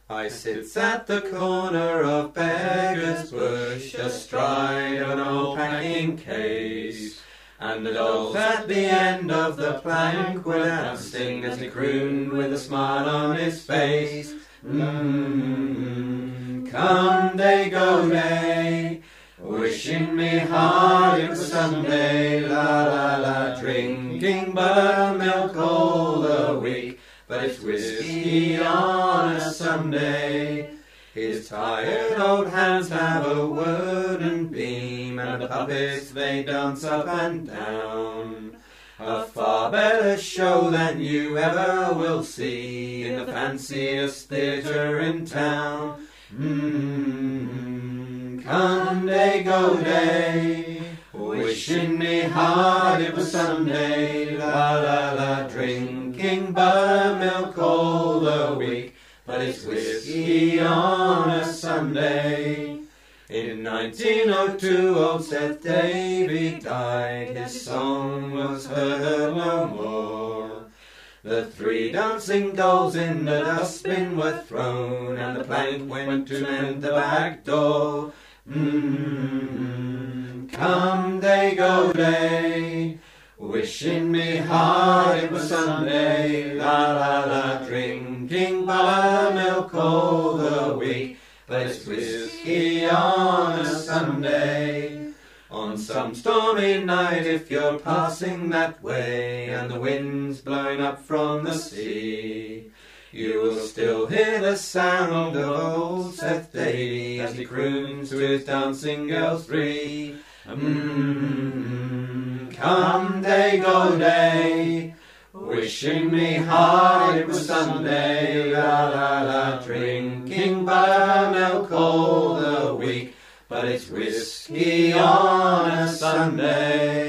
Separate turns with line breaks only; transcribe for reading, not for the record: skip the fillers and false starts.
I sits at the corner of Beggar's Bush, astride of an old packing case, and the dogs at the end of the plank were dancing as he crooned with a smile on his face. Come day, go day, wishing me hard it was Sunday, la la la, drinking buttermilk all the week, but it's whiskey on a Sunday. His tired old hands have a wooden beam, and the puppets they dance up and down. A far better show than you ever will see in the fanciest theatre in town. Come day, go day, wishing me hard it was Sunday, la la la, drinking buttermilk all the week, but it's whiskey on a Sunday. In 1902 old Seth Davy died, his song was heard no more. The 3 dancing dolls in the dustbin were thrown, and the plank went to mend the back door. Come day, go day, wishing me hard it was Sunday, la la la, drinking buttermilk all the week, but it's whiskey on a Sunday. On some stormy night, if you're passing that way, and the wind's blowing up from the sea, you will still hear the sound of old Seth Davy as he croons to his dancing girls 3. Come day, go day, wishing me hard it was Sunday, la la la, drinking buttermilk all the week, but it's whiskey on a Sunday.